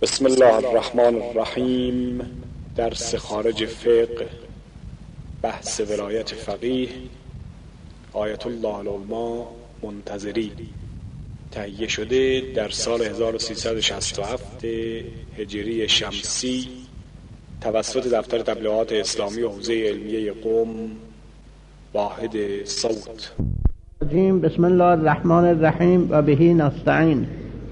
بسم الله الرحمن الرحیم. درس خارج فقه، بحث ولایت فقیه، آیت الله العلما منتظری، تهیه شده در سال 1367 هجری شمسی توسط دفتر تبلیغات اسلامی و حوزه علمیه قم، واحد صوت. بسم الله الرحمن الرحیم و بهی نستعین.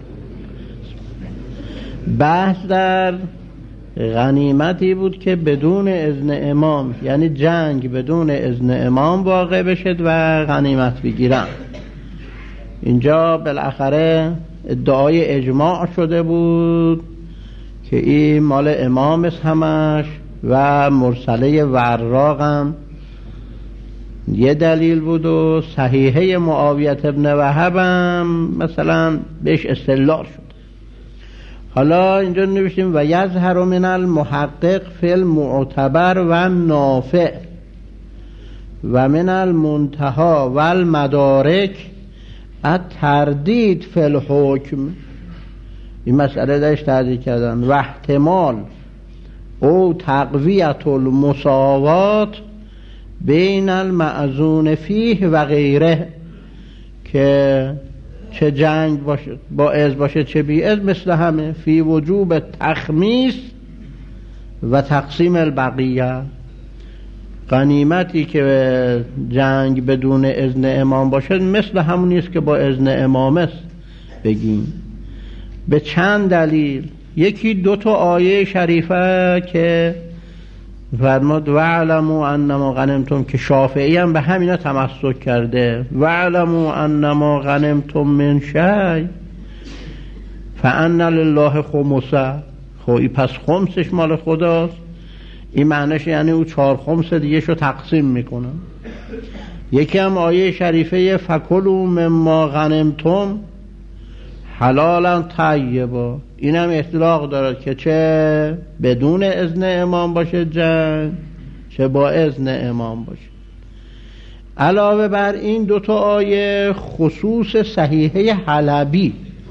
بحث در غنیمتی بود که بدون اذن امام، یعنی جنگ بدون اذن امام واقع بشد و غنیمت بگیرن. اینجا بالاخره ادعای اجماع شده بود که این مال امام است همش، و مرسله وراق هم یه دلیل بود و صحیحه معاویه ابن وهب هم مثلا بهش استدلال شد. حالا اینجا نوشتیم و یظهر من المحقق فی المعتبر و نافع و من المنتهى و المدارک التردید فی الحکم. این مسئله داشت تردید کردن. و احتمال او تقویت المساوات بین المأذون فیه و غیره، که چه جنگ باشه با اذن باشه چه بی اذن مثل همه، فی وجوب تخمیس و تقسیم البقیه. غنیمتی که جنگ بدون اذن امام باشه مثل همونی است که با اذن امام است بگیم. به چند دلیل. یکی دو تا آیه شریفه که فرمود وَاعْلَمُوا أَنَّمَا غَنِمْتُمْ، که شافعی هم به همینا تمسک کرده. وَاعْلَمُوا أَنَّمَا غَنِمْتُمْ مِنْ شَیْءٍ فَأَنَّ لِلَّهِ خُمُسَهُ. خب پس خمسش مال خداست. این معنیش یعنی او 4 خمس دیگه شو تقسیم میکنه. یکی هم آیه شریفه فَكُلُوا مِمَّا غَنِمْتُمْ حلالا طیبا. این هم اطلاق دارد که چه بدون اذن امام باشه جنگ، چه با اذن امام باشه. علاوه بر این دوتا آیه خصوص صحیحه حلبی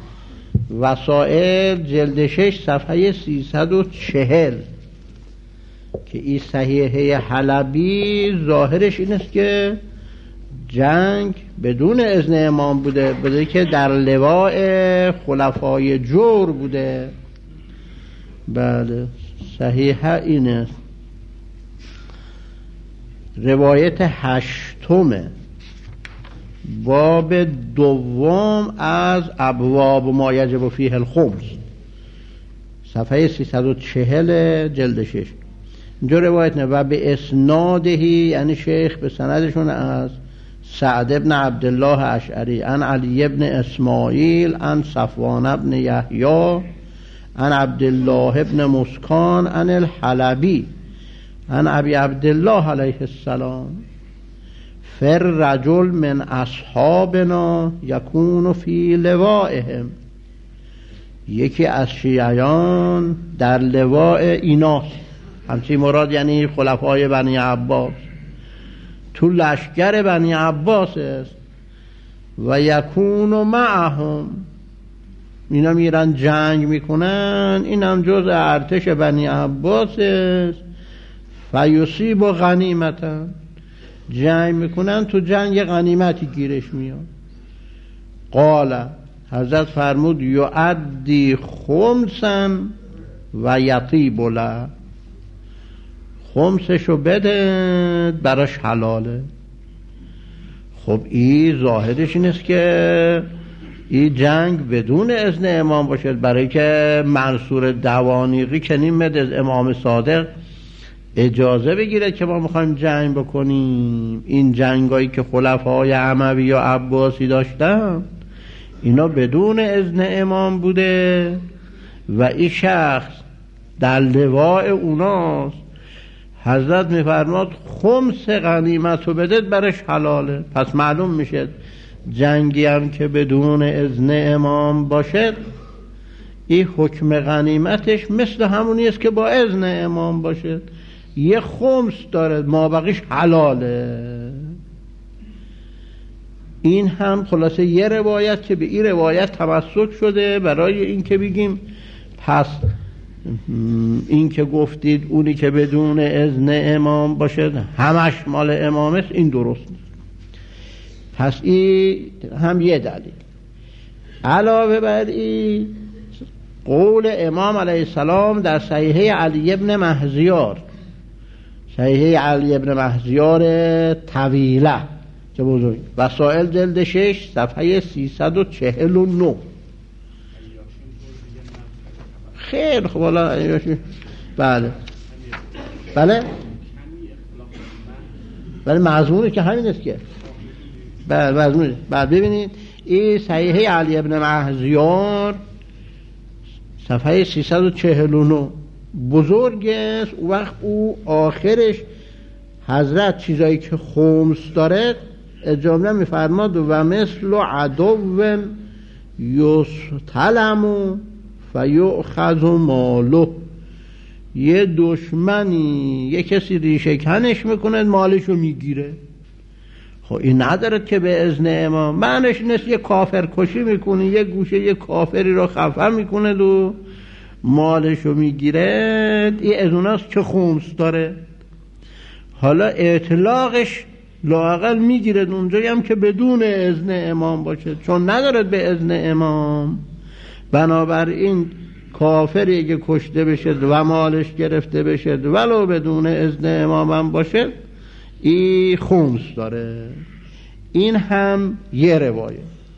وسائل جلد 6 صفحه 340 که این صحیحه حلبی ظاهرش این است که جنگ بدون اذن امام بوده که در لواء خلفای جور بوده. بله صحیحه این است. روایت 8 باب 2 از ابواب ما یجب فیه الخمس، صفحه 340 جلد 6. اینجا روایت نه و به اسنادهی، یعنی شیخ به سندشون از سعد ابن عبدالله اشعری عن علی ابن اسماعیل عن صفوان ابن یحیی عن عبدالله ابن مسکان عن الحلبی عن ابی عبدالله علیه السلام فر رجل من اصحابنا یکون فی لوائهم. یکی از شیعیان در لواء ایناست، همچین مراد یعنی خلفای بنی عباس، تو لشکر بنی عباس است. و یکون معهم، اینا میرن جنگ میکنن، این هم جز ارتش بنی عباس است. فیصیب و غنیمتا، جنگ میکنن، تو جنگ غنیمتی گیرش میاد. قال حضرت فرمود یعدی خمسا و یطیب له، خمسشو بده براش حلاله. خب این ظاهرش این است که این جنگ بدون اذن امام باشد، برای که منصور دوانیقی چنین مد از امام صادق اجازه بگیره که ما میخوایم جنگ بکنیم. این جنگایی که خلفای اموی و عباسی داشتن اینا بدون اذن امام بوده و این شخص در لواء اوناست. حضرت میفرماد خمس غنیمت رو بدید برش حلاله. پس معلوم میشه جنگی هم که بدون اذن امام باشد این حکم غنیمتش مثل همونی است که با اذن امام باشد. یه خمس داره، ما بقیش حلاله. این هم خلاصه یه روایت که به این روایت تمسک شده برای این که بگیم پس این که گفتید اونی که بدون اذن امام باشه همش مال امام است، این درست نیست. پس این هم یه دلیل. علاوه بر این قول امام علیه السلام در صحیحه علی ابن مهزیار، صحیحه علی ابن مهزیار طویله که بزرگ، وسائل جلد 6 صفحه 349. خیلی خوب. بله بله مضمونه که همین است که بله مضمونه. بله ببینید این صحیحه علی ابن مهزیار صفحه 349 بزرگ است. وقت او آخرش حضرت چیزایی که خمس داره جمله میفرماد و مثل عدو یستلم فیؤخذ ماله، یه دشمنی یه کسی ریشه کنش میکنه مالشو میگیره. خب این نداره که به اذن امام، معنیش نیست یه کافر کشی میکنه، یه گوشه یه کافری رو خفه میکنه و مالشو میگیره، این از اوناست که خمس داره. حالا اطلاقش لااقل میگیره اونجایی هم که بدون اذن امام باشه، چون ندارد به اذن امام. بنابراین کافری که کشته بشه و مالش گرفته بشه ولو بدون اذن امام هم باشه، این خمس داره. این هم یه روایه.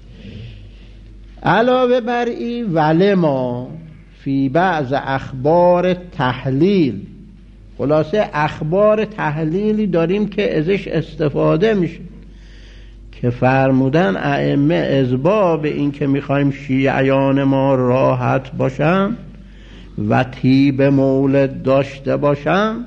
علاوه بر این ولما فی بعض اخبار تحلیل، خلاصه اخبار تحلیلی داریم که ازش استفاده میشه که فرمودن ائمه از باب این که میخوایم شیعیان ما راحت باشن و طیب مولد داشته باشن،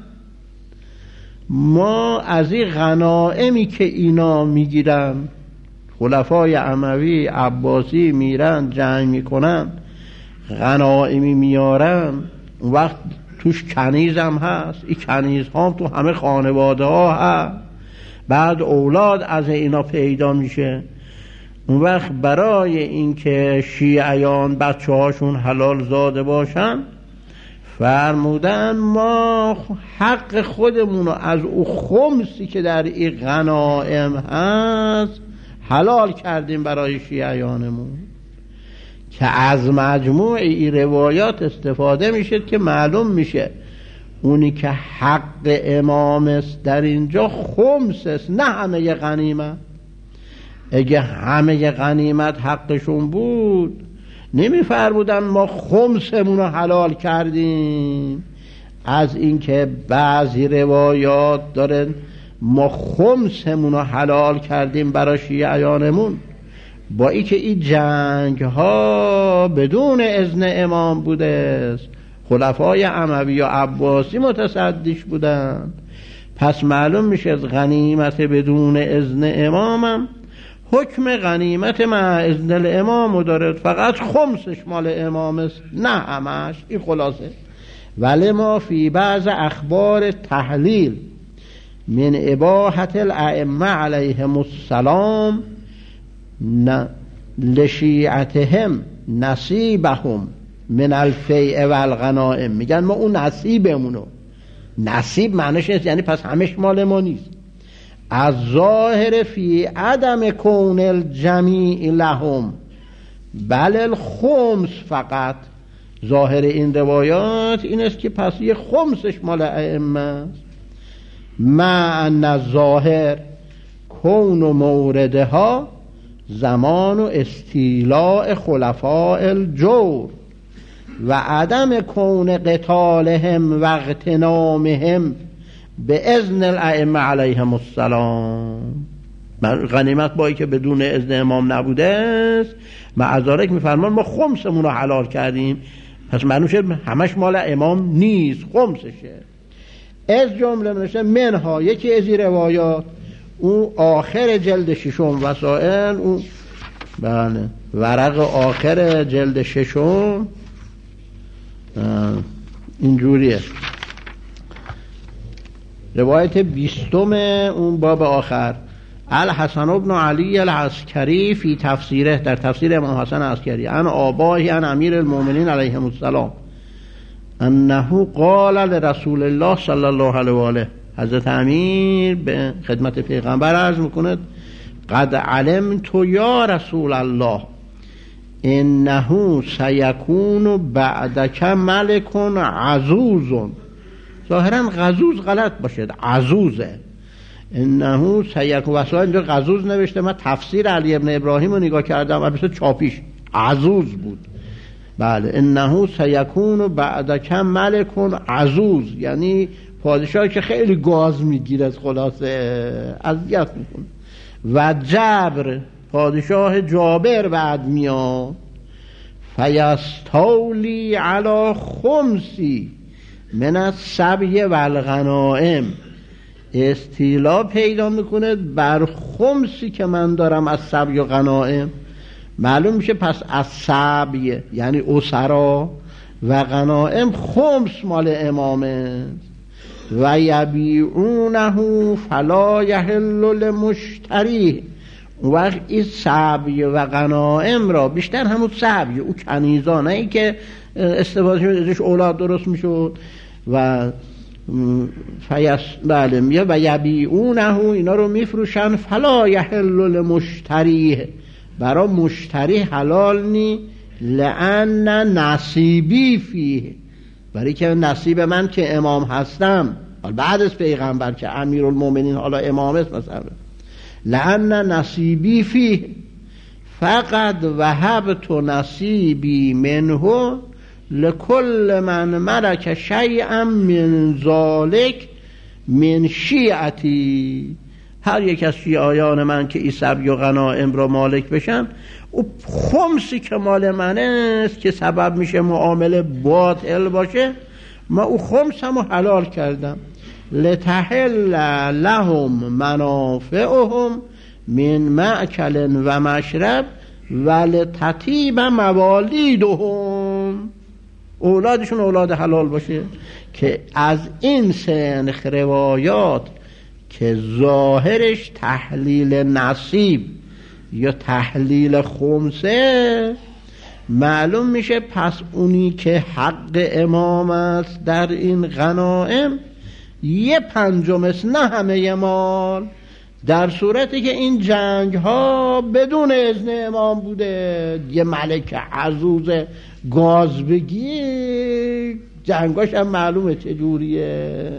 ما از این غنائمی که اینا میگیرن، خلفای اموی عباسی میرن جنگ میکنن غنائمی میارن، وقت توش کنیز هم هست، این کنیز ها تو همه خانواده ها هست، بعد اولاد از اینا پیدا میشه. اون وقت برای اینکه شیعیان بچه هاشون حلال زاده باشن فرمودن ما حق خودمونو از او خمسی که در این غنائم هست حلال کردیم برای شیعیانمون، که از مجموع این روایات استفاده میشه که معلوم میشه اونی که حق امام است در اینجا خمس است، نه همه غنیمت. اگه همه غنیمت حقشون بود نمیفرمودن ما خمسمون رو حلال کردیم. از اینکه بعضی روایات دارن ما خمسمون رو حلال کردیم برای شیعیانمون، با ای که این جنگ ها بدون اذن امام بوده است، خلفای اموی و عباسی متصدیش بودن، پس معلوم میشه از غنیمت بدون اذن امامم حکم غنیمت مع اذن الامام داره، فقط خمسش مال امام است نه همش. این خلاصه. ولی ما فی بعض اخبار تحلیل من اباحت الائمه علیهم السلام لشیعتهم نصیبهم من الفیء والغنائم، میگن ما اون نصیبمونو، نصیب معنیش یعنی پس همش مال ما نیست، از ظاهر فی عدم کون الجمیع لهم بل الخمس، فقط ظاهر این روایات این است که پس یه خمسش مال ائمه است، مع ان الظاهر کون موردها زمان و استیلاء خلفاء الجور و عدم کون قتالهم و اغتنامهم به اذن الائمه علیهم السلام. غنیمت بایی که بدون اذن امام نبوده است، معذارک میفرمان ما خمسمون رو حلال کردیم، پس معلوم شد همش مال امام نیست، خمسشه. از جمله نشه منها یکی از این روایات، اون آخر جلد ششم وسائل، اون بله ورق آخر جلد ششم اینجوریه، روایت 20 اون باب آخر، الحسن بن علی العسکری فی تفسیره، در تفسیر امام حسن عسکری، ان آباهی ان امیر المؤمنین علیهم السلام انه قال لرسول الله صلی الله علیه و آله، حضرت امیر به خدمت پیغمبر عرض میکنه قد علمت یا رسول الله انه سیکون بعدک ملک عزوز. ظاهرا غزوز غلط باشه، عزوزه. انه سیکون، واسه اینجا غزوز نوشته، من تفسیر علی ابن ابراهیم رو نگاه کردم و مثل چاپیش عزوز بود. بله، انه سیکون بعدک ملک عزوز، یعنی پادشاهی که خیلی گاز میگیره، خلاصه اذیت میکنه. و جبر، پادشاه جابر بعد میاد. فیستولی علی خمسی من السبی و الغنائم، استیلا پیدا میکنه بر خمسی که من دارم از سبی و غنائم. معلوم میشه پس از سبی یعنی اسرا و غنائم خمس مال امامه. و یبیعونه فلا یحل لمشتری، اون وقت این سبی و غنائم را، بیشتر همون سبی، او کنیزانه ای که استفاده شد ازش اولاد درست میشد، و بله میگه و یبیعونه، اینا رو میفروشن، فلا یحل لمشتری، برای مشتری حلال نی، لأن نصیبی فیه، برای که نصیب من که امام هستم بعد از پیغمبر که امیرالمومنین حالا امام است مثلا، لأن نصیبی فیه فقط وهبت نصیبی منه لکل من ملک شیئا من ذالک من شیعتی. هر یک از شیعیان من که این سبی و غنائم را مالک بشن، او خمسی که مال من است که سبب میشه معامله باطل باشه، ما او خمس هم حلال کردم. لتحل لهم منافعهم من مأکل و مشرب ولتطیب موالیدهم، اولادشون اولاد حلال باشه. که از این سنخ روایات که ظاهرش تحلیل نصیب یا تحلیل خمسه، معلوم میشه پس اونی که حق امام است در این غنائم 1/5 است، نه همه مال، در صورتی که این جنگ ها بدون اذن امام بوده. یه ملک عزوز گاز بگی جنگاش هم معلومه چجوریه.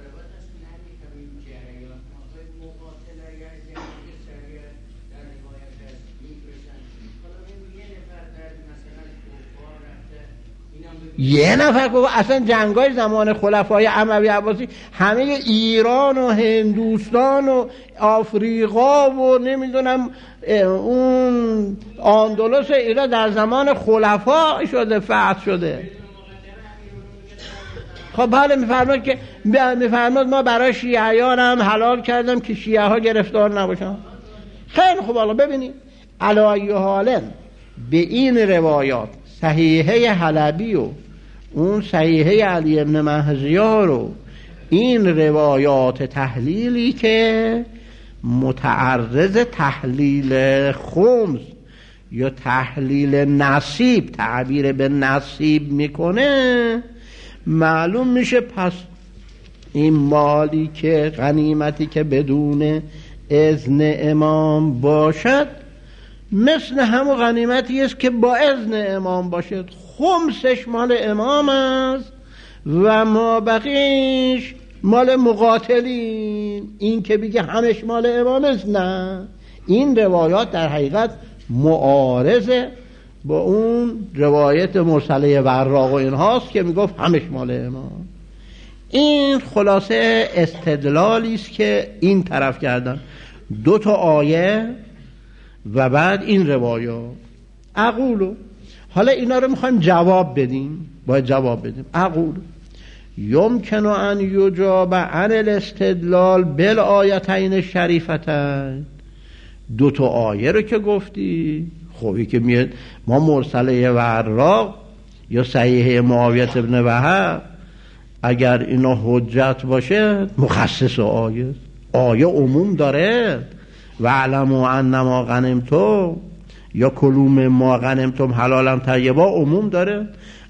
یه نفر که اصلا جنگای زمان خلفای اموی عباسی همه ایران و هندوستان و آفریقا و نمیدونم اون اندلس ایران در زمان خلفا شده، فتح شده. خب بله میفرماد ما برای شیعیان هم حلال کردم که شیعه ها گرفتار نباشن. خیلی خوب، حالا ببینید علی ای حال به این روایات صحیحه حلبی و اون صحیحه علی ابن مهزیار و این روایات تحلیلی که متعرض تحلیل خمس یا تحلیل نصیب، تعبیر به نصیب میکنه، معلوم میشه پس این مالی که غنیمتی که بدون اذن امام باشد مثل همون غنیمتی است که با اذن امام باشد. خمسش مال امام است و ما بقیش مال مقاتلین. این که بگه همش مال امام است، نه، این روایات در حقیقت معارضه با اون روایت مرسله وراق و اینهاست که میگفت همش مال امام. این خلاصه استدلالی است که این طرف کردن، 2 آیه و بعد این روایات. اقولو، حالا اینا رو میخوایم جواب بدیم، باید جواب بدیم. اقول یمکن ان یجاب عن الاستدلال بالآیتین شریفتین. 2 آیه رو که گفتی، خوبی که میاد ما مرسله وراق یا صحیحه معاویه ابن وهب اگر اینا حجت باشه مخصص آیه عموم داره. و علموا انما غنمتم یا کلوم ما غنمتم حلالا طیبا عموم داره.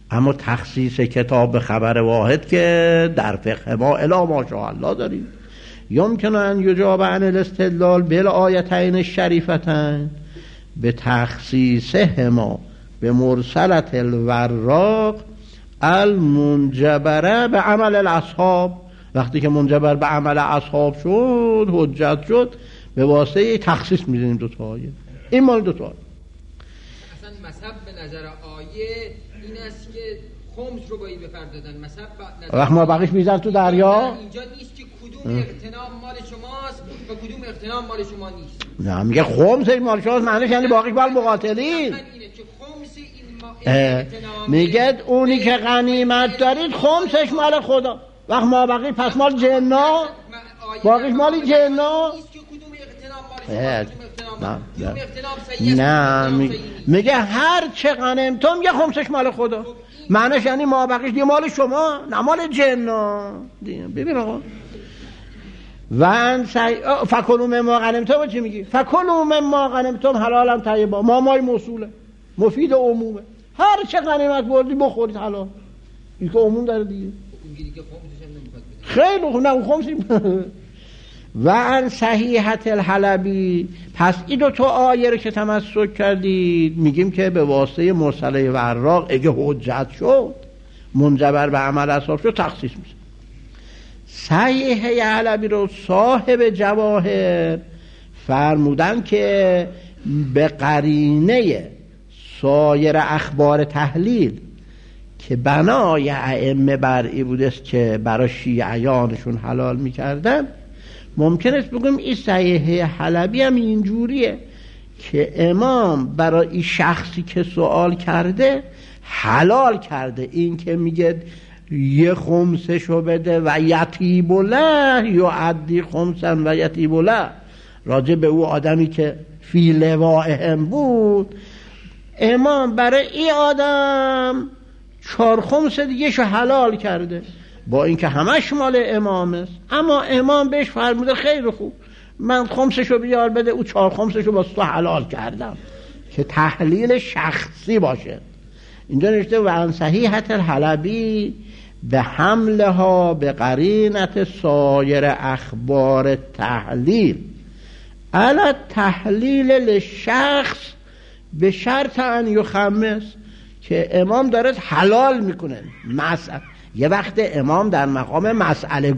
اما تخصیص کتاب به خبر واحد که در فقه ما الا ماشاءالله داریم. یمکن ان یجاب عن الاستدلال بالآیتین الشریفتین به تخصیصهما به مرسلت الوراق المنجبره به عمل الاصحاب. وقتی که منجبر به عمل اصحاب شد، حجت شد، به واسطه تخصیص میدونیم دو تا آیه. این مال دو تا آیه. اصلا مذهب به نظر آیه این است که خمس رو باید بپردازن. مذهب وقت ما بقیش میذارن تو دریا. اینجا نیست که کدوم اغتنام مال شماست و کدوم اغتنام مال شما نیست. نه میگه خمس مال شماست، معنیش یعنی باقیش مال مقاتلین. میگه اونی که غنیمت دارید خمسش مال خدا، وقت ما بقی پس مال جنا، باقیش مال جنا. نه میگه هر چه غنیمتم یه خمسش مال خدا، معنیش یعنی ما بقیش دیگه مال شما، نه مال جنا. ببین آقا فکلوا مما غنیمتم چی میگی؟ فکلوا مما غنیمتم حلالا طیبا. مای موصوله، مفید عمومه. هر چه غنیمت بردی بخورید حلال. این که عموم داره دیگه. خیلی خوب. نه اون خمسی. و عن صحیحة الحلبی. پس این دو تا آیه رو که تمسک کردید میگیم که به واسطه مرسله وراق اگه حجت شد، منجبر به عمل اصحاب شد، تخصیص میشه. صحیحه حلبی رو صاحب جواهر فرمودن که به قرینه سایر اخبار تحلیل که بنای ائمه برئی بودست که برای شیعیانشون حلال میکردن، ممکن است بگم این صحیحه حلبی هم اینجوریه که امام برای این شخصی که سوال کرده حلال کرده. این که میگه یه خمسشو بده و یطیب له یعدی خمسن و یطیب له، راجع به او آدمی که فی لوائهم بود، امام برای این آدم 4 خمس دیگه شو حلال کرده، با اینکه همش مال امام است. اما امام بهش فرموده خیلی خوب، من خمسشو بیار بده، او 4 خمسشو با تو حلال کردم، که تحلیل شخصی باشه. اینجا نوشته و عن صحیحة الحلبی به حملها به قرینت سایر اخبار تحلیل علی تحلیل للشخص به شرط ان یخمس، که امام داره حلال میکنه مسئله. یه وقت امام در مقام مسئله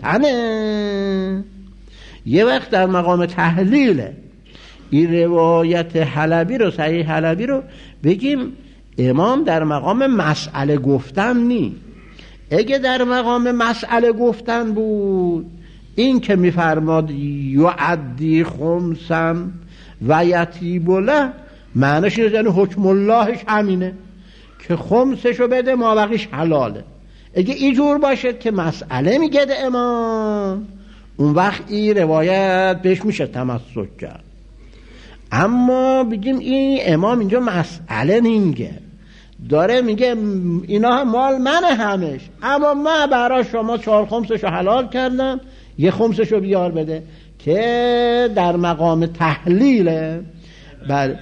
گفتنه، یه وقت در مقام تحلیله. این روایت حلبی رو، صحیح حلبی رو بگیم امام در مقام مسئله گفتن نی. اگه در مقام مسئله گفتن بود، این که میفرماد یعدی خمسن و یطیب له، معنیش یعنی حکم اللهش همینه که خمسشو بده، ما بقیش حلاله. اگه اینجور باشد که مسئله میگه امام، اون وقت این روایت بهش میشه تمسک کرد. اما بگیم این امام اینجا مسئله نمیگه، داره میگه اینا مال من همش، اما من برای شما 4 خمسشو حلال کردم، یه خمسشو بیار بده، که در مقام تحلیله. بله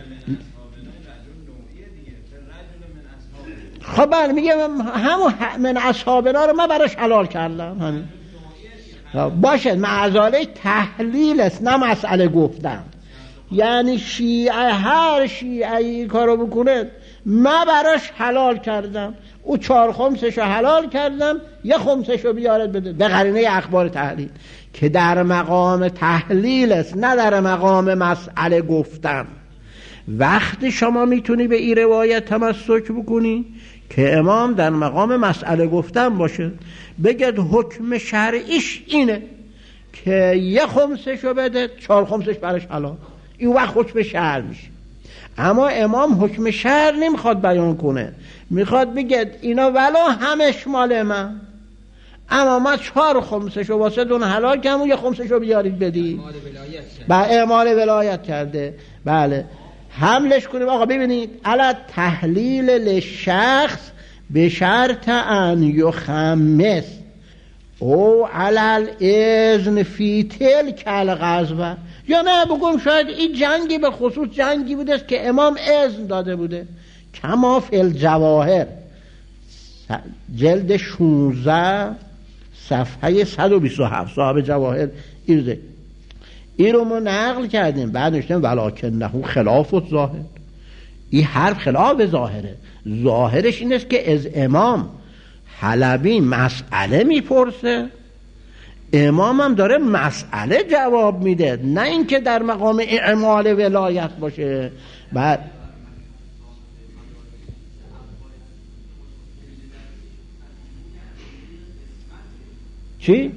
خب بله میگه همون من اصحابنا رو من براش حلال کردم، همین باشه. معذاله تحلیل است نه مسئله گفتم. یعنی شیعه، هر شیعه این کارو بکنه من براش حلال کردم، او 4 خمسشو حلال کردم، یه خمسشو بیارد بده، به قرینه اخبار تحلیل که در مقام تحلیل است نه در مقام مسئله گفتن. وقتی شما میتونی به این روایت تمسک بکنی که امام در مقام مسئله گفتن باشه، بگید حکم شرعیش اینه که یه خمسشو بده، 4 خمسش براش حلال، این وقت حکم شرع میشه. اما امام حکم شرع نمیخواد بیان کنه، میخواد بگید اینا ولو همش مال من، اما من 4 خمسشو واسه دون حلال کردم، یه خمسشو بیارید بدید. اعمال ولایت کرده. بله حملش کنیم آقا. ببینید علی تحلیل لشخص به شرط ان یخمس او علی الاذن فی تلک الغزوه، یا نه بگم شاید این جنگی به خصوص جنگی بوده که امام اذن داده بوده، کما فی الجواهر، جلد 16 صفحه 127 صاحب جواهر ایرزه این رو ما نقل کردیم. بعد نوشتیم ولکنه خلاف الظاهر. این حرف خلاف ظاهره. ظاهرش این است که از امام حلبی مسئله میپرسه، امام هم داره مسئله جواب میده، نه اینکه در مقام اعمال ولایت باشه. بعد چی؟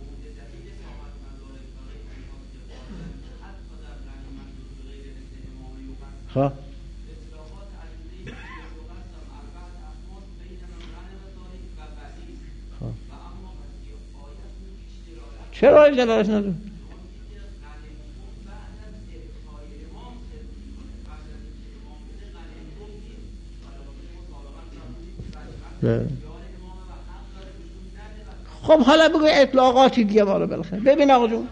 خب چرا دلالت نداره؟ خب حالا بگو اطلاقاتی دیگه بالا بالاخره. ببین آقا جون،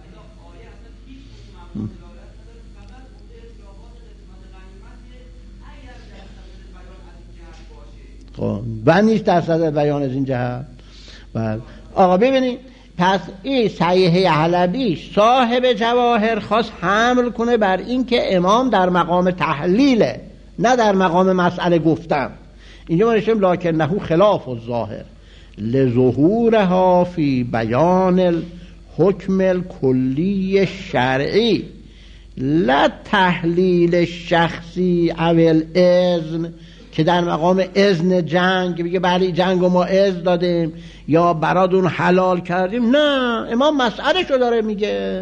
خب و نیست در صدر بیان از این جهت. بله آقا ببینید، پس این صحیحه حلبی صاحب جواهر خواست حمل کنه بر این که امام در مقام تحلیله، نه در مقام مسئله گفتن. اینجا ما نشیم لکنه خلاف الظاهر لظهورها فی بیان الحکم الکلی شرعی لا تحلیل شخصی او الاذن، که در مقام اذن جنگ بگه بله جنگ ما اذن دادیم یا برادون حلال کردیم. نه، امام مسئله شو داره میگه.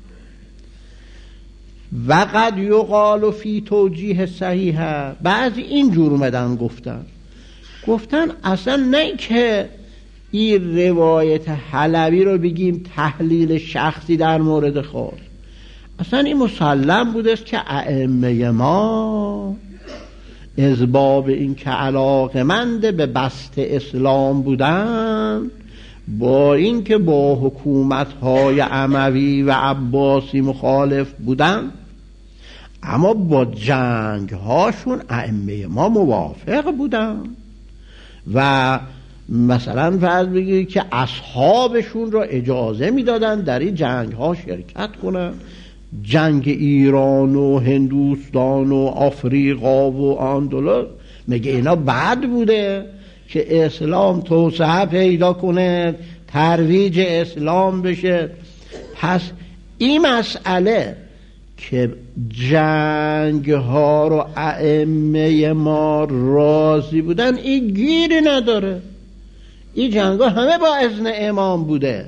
وقد یقال فی توجیه صحیحه، بعضی اینجور اومدن گفتن اصلا نه که این روایت حلبی رو بگیم تحلیل شخصی در مورد خاص، اصلا این مسلم بوده است که ائمه ما از باب این که علاقمند به بسط اسلام بودن، با این که با حکومت‌های اموی و عباسی مخالف بودن، اما با جنگ‌هاشون ائمه ما موافق بودن و مثلا فرض بگیرید که اصحابشون را اجازه میدادن در این جنگ‌ها شرکت کنن. جنگ ایران و هندوستان و آفریقا و اندلس، مگه اینا بد بوده که اسلام توسعه پیدا کنه، ترویج اسلام بشه؟ پس این مسئله که جنگ ها رو ائمه ما راضی بودن، این گیری نداره. این جنگ ها همه با اذن امام بوده.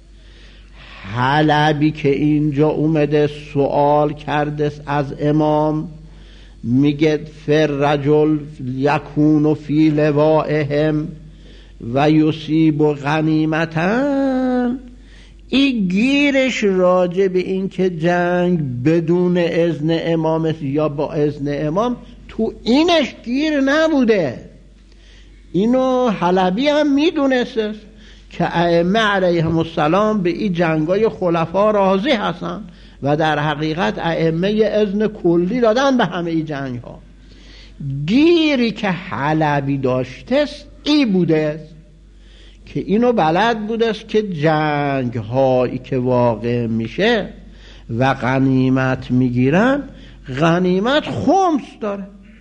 حلبی که اینجا اومده سوال کرده از امام، میگه فر رجل یکون فی لوائهم و یصیب غنیمتن، این گیرش راجع به این که جنگ بدون اذن امام یا با اذن امام، تو اینش گیر نبوده. اینو حلبی هم میدونست که ائمه علیهم السلام به این جنگای خلفا راضی هستن و در حقیقت ائمه اذن کلی دادن به همه این جنگ ها. گیری که حلبی داشته این بوده که اینو بلد بوده که جنگ هایی که واقع میشه و غنیمت میگیرن، غنیمت خمس داره،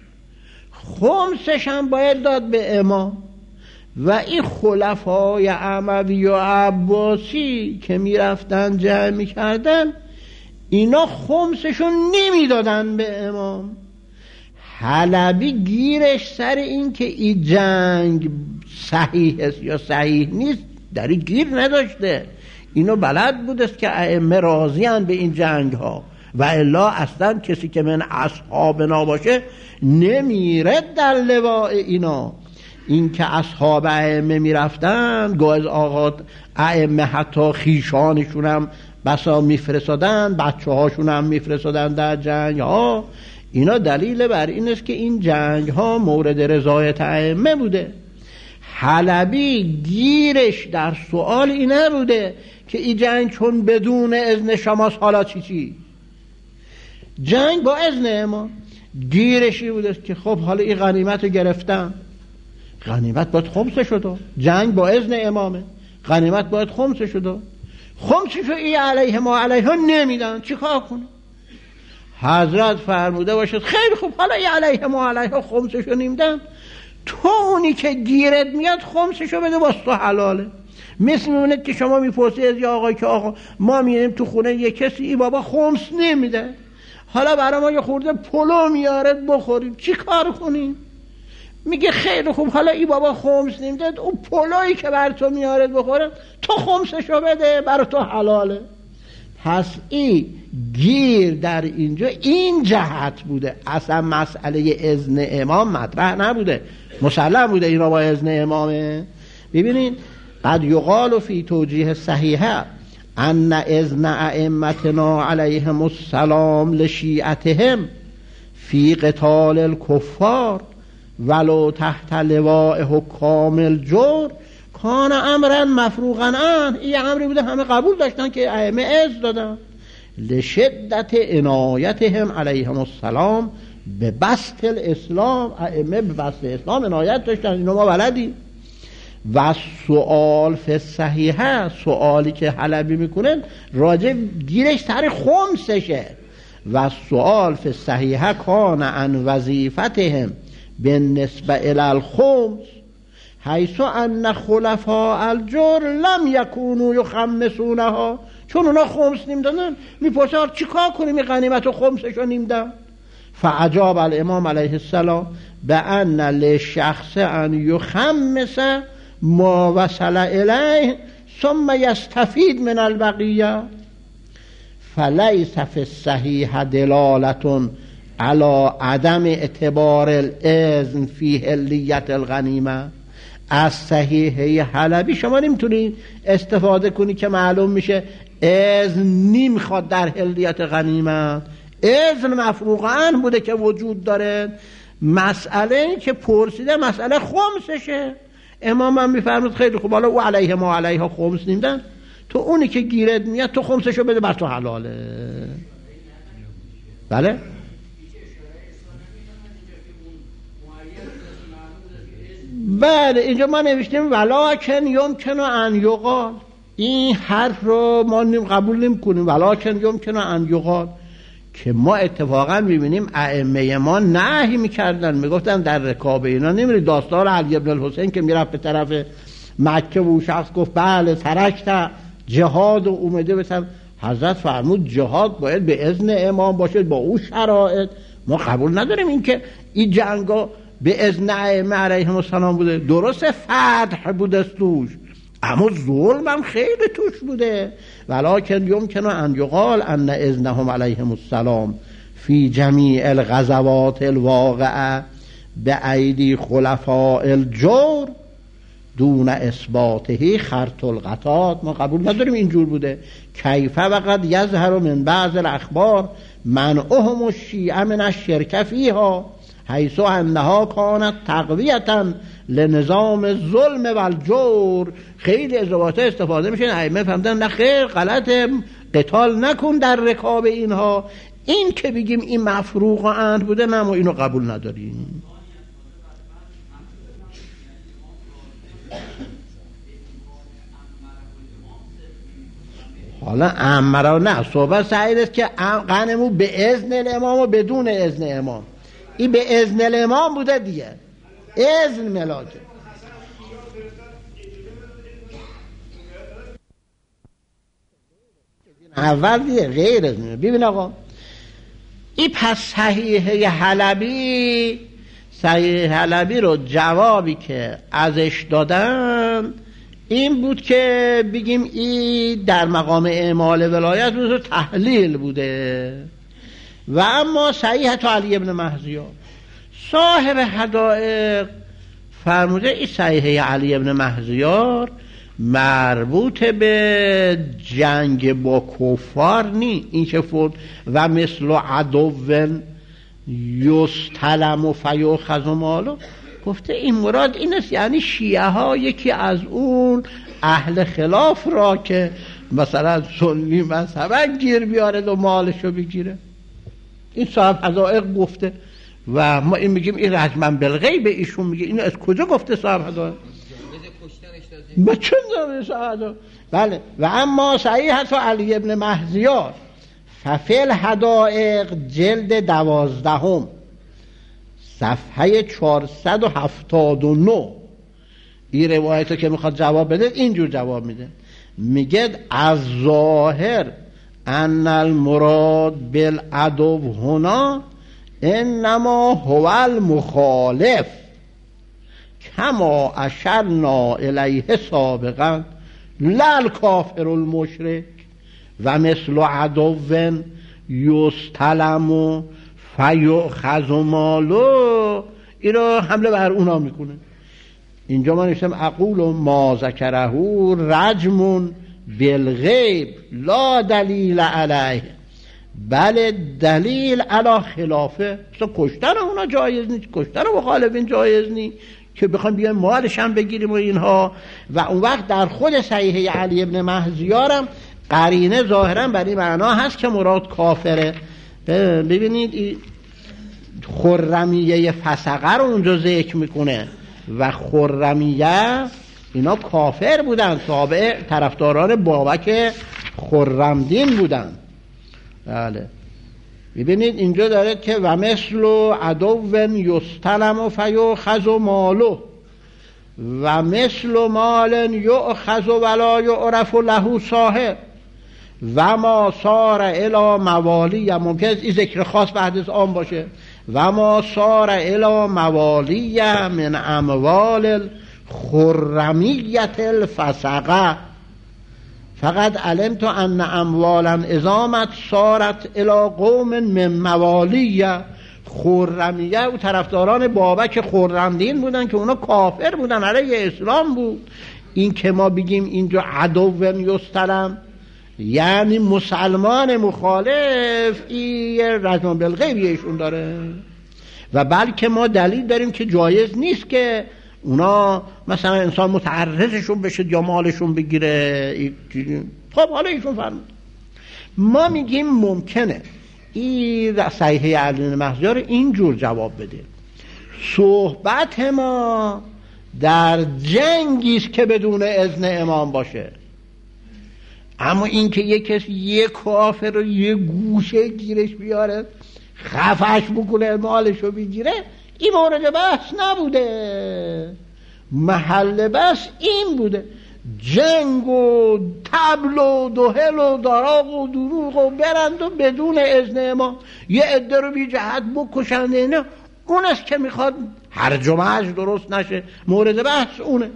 خمسش هم باید داد به امام. و این خلفای اموی و عباسی که میرفتن جمع میکردن، اینا خمسشون نمیدادن به امام. حلبی گیرش سر این که این جنگ صحیح است یا صحیح نیست در این گیر نداشته. اینو بلد بودست که ائمه راضیان به این جنگ ها، و الا اصلا کسی که من اصحابنا باشه نمیره در لواء اینا. این که اصحاب ائمه میرفتن، گاز آقا ائمه حتی خیشانشون هم بسا میفرستادن، بچه هاشون هم میفرستادن در جنگ ها. اینا دلیل بر این است که این جنگ ها مورد رضایت ائمه بوده. حلبی گیرش در سوال این نبوده که این جنگ چون بدون اذن شماست حالا چی جنگ با اذن امام. گیرشی بوده که خب حالا این غنیمت رو گرفتم، غنیمت باید خمسه شد، جنگ با اذن امامه، غنیمت باید خمسه شد، خمسشو ای علیه ما علیه ها نمیدن، چی کار کنه؟ حضرت فرموده باشد خیلی خوب، حالا ای علیه ما علیه ها خمسشو نمیدن، تو اونی که گیرت میاد خمسشو بده، باز تو حلاله. مثل میمونه که شما میپرسی از یه آقای که آقا ما میریم تو خونه یه کسی ای بابا خمس نمیده، حالا برای ما یه خورده پلو میاره بخوریم، چی کار کنیم؟ میگه خیلی خوب، حالا ای بابا خمس نمیده، اون پلویی که بر تو میاره بخوره تو خمسشو بده، برای تو حلاله. پس این گیر در اینجا این جهت بوده، اصلا مسئله اذن امام مطرح نبوده، مسلم بوده این را با اذن امامه. ببینید قد یقال فی توجیه صحیحه ان اذن ائمتنا علیهم السلام لشیعتهم فی قتال الکفار ولو تحت لواء حکام الجور کان امرا مفروغا عنه. این امری بوده همه قبول داشتن که ائمه اذن دادن، لشدت عنایتهم علیهم السلام به بسط الاسلام، ائمه به بسط اسلام عنایت داشتن، اینو ما بلدیم. و سؤال فی صحیحه، سؤالی که حلبی میکنن راجع گیرش سر خمسشه. و سؤال فی صحیحه کان عن وظیفتهم بالنسبه الی الخمس حیث ان خلفاء الجور لم یکونوا یخمسونها، چون اونا خمس نمیدادن، میپرسه چی کار کنیم این غنیمت و خمسشو نمیدن. فعجاب الامام علیه السلام بأن للشخص ان یخمس ما وصل الیه ثم یستفید من البقیه فلیس فی الصحیح دلالة علی عدم اعتبار الاذن فی حلیت الغنیمه. از صحیحه حلبی شما نمیتونی استفاده کنی که معلوم میشه اذن نمیخواد در حلیت غنیمت، اذن مفروغ عنه بوده که وجود داره. مسئله این که پرسیده مسئله خمسشه، امام هم میفرمود خیلی خوب، حالا او علیه ما علیه ها خمس نمیدن، تو اونی که گیرت میاد تو خمسشو بده، بر تو حلاله. بله بله اینجا ما نوشتیم ولکن یمکن ان یقال، این حرف رو ما قبول نمی کنیم، ولکن یمکن ان یقال، که ما اتفاقا میبینیم ائمه ما نهی میکردن، میگفتن در رکاب اینا نمیری. داستان علی بن الحسین که میرفت به طرف مکه و شخص گفت بله ترکت جهاد و اومده بسن، حضرت فرمود جهاد باید به اذن امام باشه، با او شرایط. ما قبول نداریم این که این جنگا به اذن ائمه علیهم السلام بوده، درست فتح بوده توش، اما ظلم هم خیلی توش بوده. ولکن یمکن ان یقال ان اذنهم علیهم السلام فی جمیع الغزوات الواقعه به ایدی خلفاء الجور دون اثباته خرط القطات. ما قبول نداریم اینجور بوده. کیف وقد یظهر من بعض الاخبار منعهم الشیعه من الشرک فیها حیث انها کانت تقویتا لنظام الظلم والجور. خیلی از روایات استفاده میشه، ائمه فهمیدن نه خیر غلطه، قتال نکن در رکاب اینها. این که بگیم این مفروغ عنه بوده، نه ما اینو قبول نداریم. حالا امرا نه، صحبت سعید است که غنمو به اذن الامام و بدون اذن امام. این به اذن الامام بوده دیگه، اذن ملاکه. اول دیگه غیر از میشه. ببین آقا این پس صحیحه حلبی رو جوابی که ازش دادن این بود که بگیم این در مقام اعمال ولایت بود، تحلیل بوده. و اما صحیحه علی ابن مهزیار صاحب حدائق فرموده این صحیحه علی ابن مهزیار مربوط به جنگ با کفار نی، این که فرد و مثل عدو یستلم و فیوخذ مالو، گفته این مراد این است، یعنی شیعه ها یکی از اون اهل خلاف را که مثلا سنی مذهبا گیر بیاره و مالشو بگیره. این صاحب حدائق گفته. و ما این میگیم این رجما بالغیب، ایشون میگه اینو از کجا گفته صاحب هدایت؟ با چون داره صاحب هدایت؟ بله. و اما صحیحت علی ابن مهزیار ففل حدائق جلد 12 صفحه 479 این روایتو که میخواد جواب بده اینجور جواب میده، میگه از ظاهر ان المراد بالعدو هنا انما هو المخالف کما اشرنا الیه سابقا لا الکافر المشرک و مثل عدو یستلم فیؤخذ مالو، این رو حمله بر اونا میکنه. اینجا من نوشتم اقول ما ذکره رجم بالغیب لا دلیل علیه، بله دلیل علی خلافه. مثلا کشتن اونا جایز نیست، کشتن مخالفین جایز نیست که بخوام بیایم مالش هم بگیریم و اینها. و اون وقت در خود صحیح علی ابن مهزیارم قرینه ظاهرا برای معنا هست که مراد کافره. ببینید خرمیه فسقه رو اونجا ذکر میکنه و خرمیه اینا کافر بودن، تابع طرفداران بابک خرمدین بودن. بله ببینید اینجا داره که و مثل عدو یستلم و فیؤخذ مالو و مثل مال یؤخذ ولا یعرف له صاحب و ما صار الی موالی، ممکن است این ذکر خاص به حدیث عام باشه، و ما صار الی موالی من اموال الخرمیت الفسقه فقط علمت ان اموالا ازامت صارت الی قوم من موالیه. خرمیه و طرفداران بابک خرمدین بودن که اونا کافر بودن، علیه اسلام بود. این که ما بگیم اینجا عدو یستلم یعنی مسلمان مخالف، این رجم بالغیب ایشون داره. و بلکه ما دلیل داریم که جایز نیست که اونا مثلا انسان متعرضشون بشه یا مالشون بگیره. خب حالا ایشون فرمود. ما میگیم ممکنه این صحیح علی ابن مهزیار اینجور جواب بده. صحبت ما در جنگی است که بدون اذن امام باشه، اما این که یک کسی یک کافر رو یه گوشه گیرش بیاره خفش بکنه مالشو بگیره، این مورد بحث نبوده. محل بحث این بوده جنگ و طبل و دهل و دراغ و دروغ و برند و بدون اذن امام یه عده رو بی جهت بکشند. اینا اون است که میخواد هرج و مرج درست نشه، مورد بحث اونه.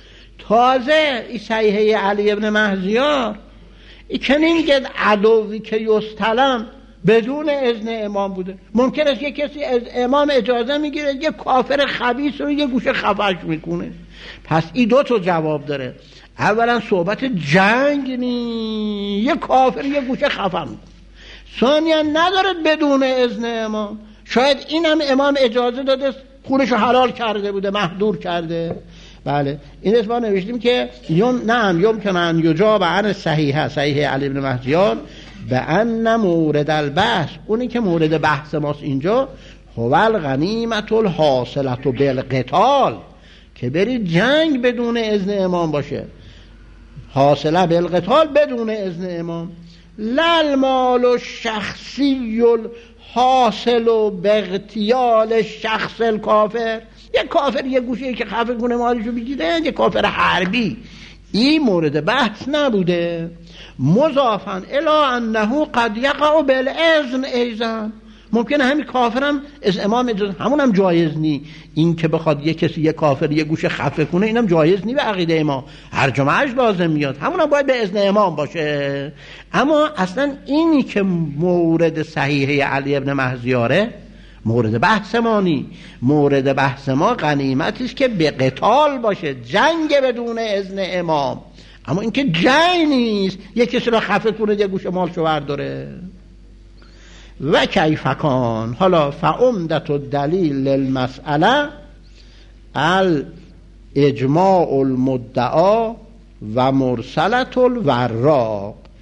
تازه این صحیحه علی ابن مهزیار این که نمیگه عدوی که یستلم بدون اذن امام بوده. ممکن است یک کسی از امام اجازه میگیره یه کافر خبیث رو یه گوشه خفش میکنه. پس این دو تا جواب داره. اولا صحبت جنگ نی، یه کافر یه گوشه خفه میکنه. ثانیا ندارد بدون اذن امام. شاید این هم امام اجازه داده خونشو حلال کرده بوده، محدور کرده. بله این اسم ما نوشتیم که یمکن ان یجاب عن صحیح علی ابن مهزیار به ان مورد البحث، اونی که مورد بحث ماست اینجا، هو الغنیمت الحاصلة بالقتال، که بری جنگ بدون اذن امام باشه، حاصله بالقتال بدون اذن امام. للمال الشخصی الحاصل باغتیال الشخص الکافر، یک کافر یک گوشه که خفه کنه مالشو بگیره، یک کافر حربی، این مورد بحث نبوده. مضافاً الی انه قد یقع بالاذن ایضا، ممکنه همین کافرم از امام اجازه، همونم جایز نی. این که بخواد یک کسی یک کافر یک گوشه خفه کنه اینم جایز نی به عقیده ما، هرج و مرج لازم میاد، همونم باید به اذن امام باشه. اما اصلا اینی که مورد صحیحه علی ابن مهزیاره مورد بحث ما نی. مورد بحث ما غنیمتی است که به قتال باشه، جنگ بدون اذن امام. اما اینکه جنگ نیست یک کسی رو خفه کنه یک گوشه مالشو برداره. و کیف کان، حالا فعمدت الدلیل للمسئله الاجماع المدعا و مرسلت الوراق.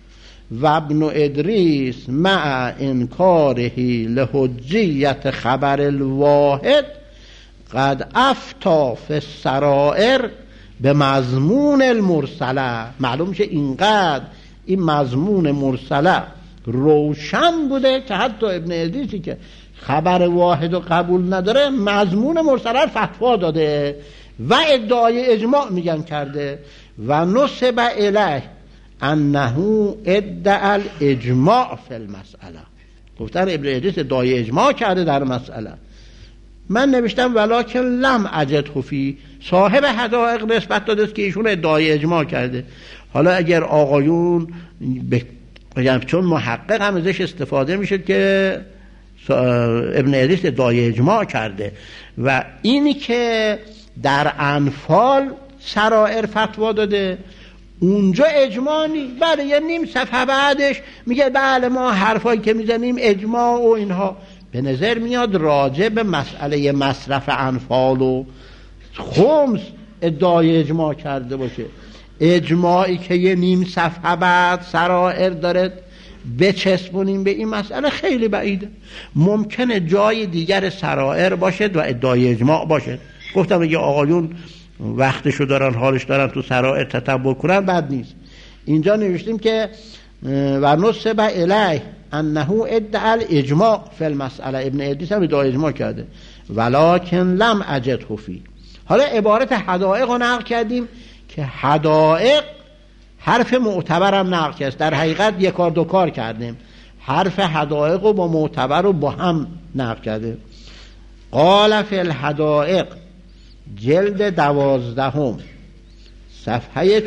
و ابن ادریس مع انکاره لحجیت خبر الواحد قد افتا فی السرائر به مضمون المرسله. معلوم میشه اینقدر این مضمون مرسله روشن بوده که حتی ابن ادریسی که خبر واحد رو قبول نداره مضمون مرسله فتوا داده و ادعای اجماع میگن کرده. و نسب الیه انه ادعا الاجماع فی المسئله. گفتن ابن ادریس ادعای اجماع کرده در مسئله. من نوشتم ولکن لم اجده فی. صاحب حدائق نسبت داده است که ایشون ادعای اجماع کرده. حالا اگر آقایون چون محقق هم ازش استفاده میشه که ابن ادریس ادعای اجماع کرده و اینی که در انفال سرائر فتوا داده اونجا اجماع نیست. بله یه نیم صفحه بعدش میگه بله ما حرفایی که میزنیم اجماع و اینها. به نظر میاد راجع به مسئله مصرف انفال و خمس ادعای اجماع کرده باشه. اجماعی که یه نیم صفحه بعد سرائر داره بچسبونیم به این مسئله خیلی بعیده. ممکنه جای دیگر سرائر باشد و ادعای اجماع باشد. گفتم اگه آقایون وقتشو دارن حالش دارن تو سرائر تتبع کنن بد نیست. اینجا نوشتیم که و نسب الیه انه ادعا الاجماع فی المسئله. ابن ادریس هم ادعای اجماع کرده ولکن لم اجده فی. حالا عبارت حدائق رو نقل کردیم که حدائق حرف معتبرم نقل کرد. در حقیقت یک کار دو کار کردیم. حرف حدائق رو با معتبر رو با هم نقل کرده. قال فی الحدائق جلد 12 صفحه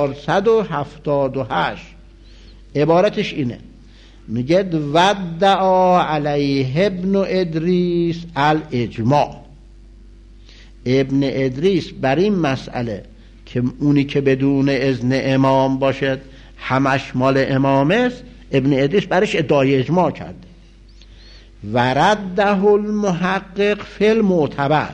478 عبارتش اینه. میگه ودعا علیه ابن ادریس الاجماع. ابن ادریس بر این مسئله که اونی که بدون اذن امام باشد همش مال امام است، ابن ادریس برش ادعای اجماع کرده. و رده المحقق فی المعتبر.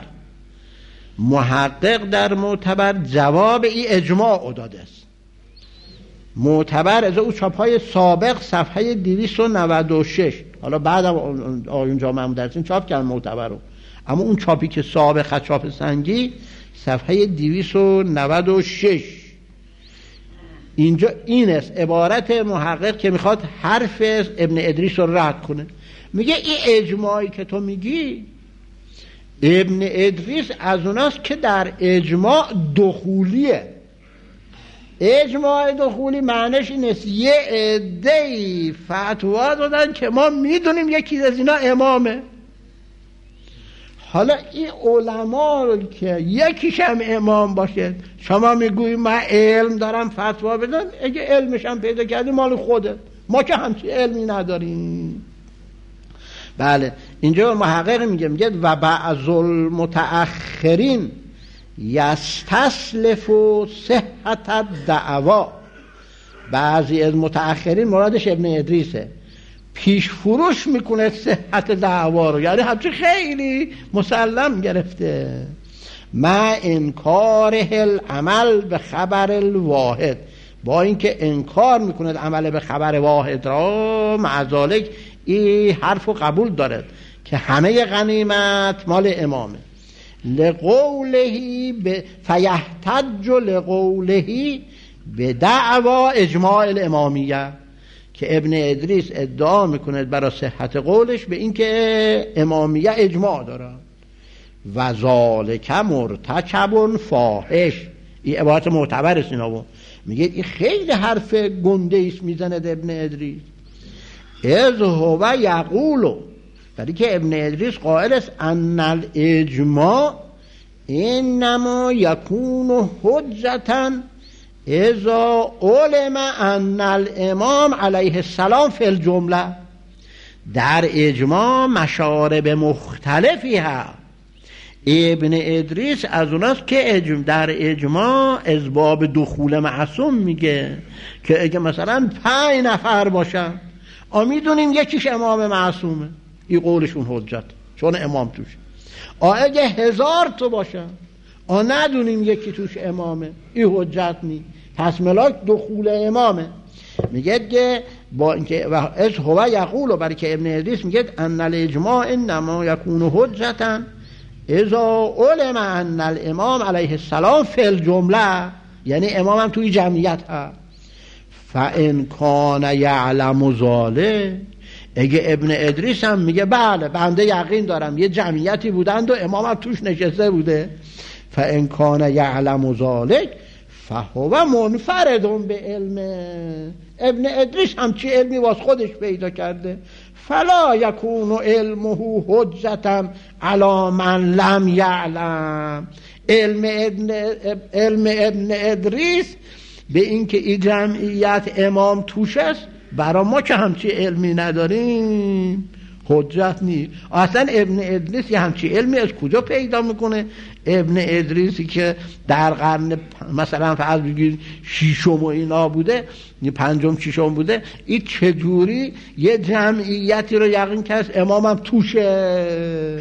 محقق در معتبر جواب این اجماع داده است. معتبر از او چاپ‌های سابق صفحه 296. حالا بعدم آیون جامعه مدرسین چاپ کردن معتبر رو، اما اون چاپی که سابق چاپ سنگی صفحه 296 اینجا این است عبارت محقق که میخواد حرف ابن ادریس رو رد کنه. میگه این اجماعی که تو میگی ابن ادریس از اوناست که در اجماع دخولیه. اجماع دخولی معنیش این است یه عده‌ای فتوا دادن که ما میدونیم یکی از اینا امامه. حالا این علما رو که یکیش هم امام باشه شما میگویی من علم دارم فتوا بدم، اگه علمش هم پیدا کردی مال خودت، ما که همچین علمی نداریم. بله اینجا محقق میگه و بعض المتأخرین یستسلف صحت الدعوا. بعضی از متأخرین مرادش ابن ادریسه پیش فروش میکنه صحت دعوا رو، یعنی همچه خیلی مسلم گرفته. ما انکاره العمل به خبر الواحد، با اینکه انکار میکنه عمل به خبر واحد را، مع ذالک این حرف رو قبول دارد که همه غنیمت مال امامه. لقوله فیحتج لقوله به دعوا اجماع الامامیه، که ابن ادریس ادعا میکنه برای صحت قولش به اینکه امامیه اجماع داره. و ذالک مرتکب فاحش. این عبارت معتبر است. اینا میگه این خیلی حرف گنده است میزنه ابن ادریس. از هو یقولو، برای که ابن ادریس قائل است ان الاجماع انما یکون حجتا اذا علم ان الامام علیه السلام فی الجمله. در اجماع مشارب مختلفی هست. ابن ادریس از اوناست که در اجماع از باب دخول معصوم میگه که اگه مثلا 5 نفر باشن میدونیم یکیش امام معصومه، این قولشون حجت چون امام توش. اگه 1000 تا باشن ندونیم یکی توش امامه، این حجت نی. پس ملاک دخول امامه. میگه که با اینکه از هو یقول، برای که ابن ادریس میگه ان الاجماع انما یکون حجتا اذا علم ان الامام علیه السلام فی الجمله، یعنی امام هم توی جمعیت هست. فان کان یعلم ذلک، اگه ابن ادریس هم میگه بله بنده یقین دارم یه جمعیتی بودند و امام هم توش نشسته بوده، فان کان یعلم ذلک فهو منفرد به علم، ابن ادریس هم چی علمی واس خودش پیدا کرده، فلا یکون علمه حجتا علی من لم یعلم. علم ابن ادریس به اینکه این جمعیت امام توش است، برای ما که همچی علمی نداریم حجت نیست. اصلا ابن ادریس یه همچی علمی از کجا پیدا میکنه؟ ابن ادریسی که در قرن مثلا فرض بگیر ششم و اینا بوده، پنجم ششم بوده، این چجوری یه جمعیتی رو یقین کرد امامم توشه؟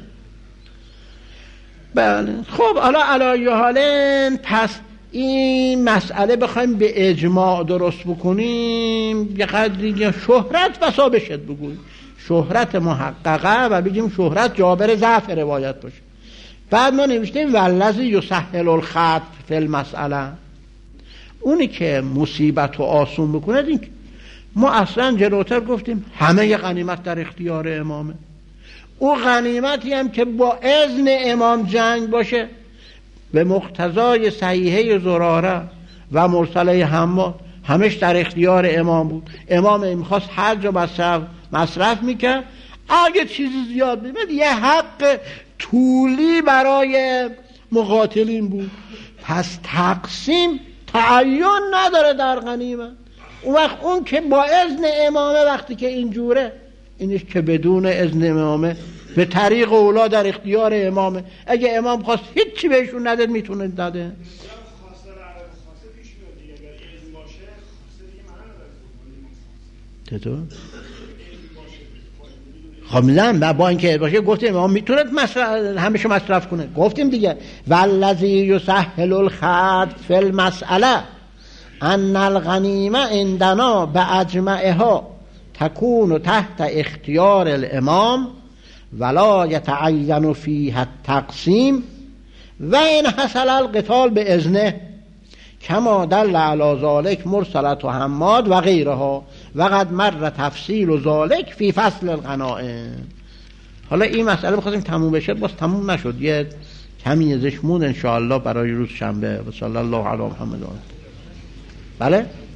بله. خب حالا علی حالن، پس این مسئله بخوایم به اجماع درست بکنیم یه قدری شهرت بسا بشد بگویم، شهرت محققه و بگیم شهرت جابر ضعف روایت باشه. بعد ما نوشتیم والذی یسهل الخط فی المسئله، اونی که مصیبت رو آسون بکنه. این ما اصلا جلوتر گفتیم همه غنیمت در اختیار امامه، او غنیمتی هم که با اذن امام جنگ باشه به مقتضای صحیحه زراره و مرسله حماد همش در اختیار امام بود. امام میخواست هر جا مصرف میکرد، اگه چیزی زیاد بیمد یه حق طولی برای مقاتلین بود. پس تقسیم تعین نداره در غنیمت. اون وقت اون که با اذن امامه، وقتی که اینجوره، اینش که بدون اذن امامه به طریق اولا در اختیار امامه. اگه امام خواست هیچی بهشون نده میتونه داده. چطور؟ خب نه، با اینکه باشه گفتیم امام میتونه همیشه مصرف کنه. گفتیم دیگه والذی یسهل الخط فی المسئله ان الغنیمه عندنا باجمعها تکون تحت اختیار الامام ولا یتعین فیها التقسیم و این حصل القتال باذنه کما دل علی ذلک مرسلة حماد و غیرها و قد مر تفصیل ذلک فی فصل الغنائم. حالا این مسئله بخواستیم تموم بشه، باز تموم نشد، یه کمی ازش مون ان شاء الله برای روز شنبه. و صلی الله علی محمد. بله.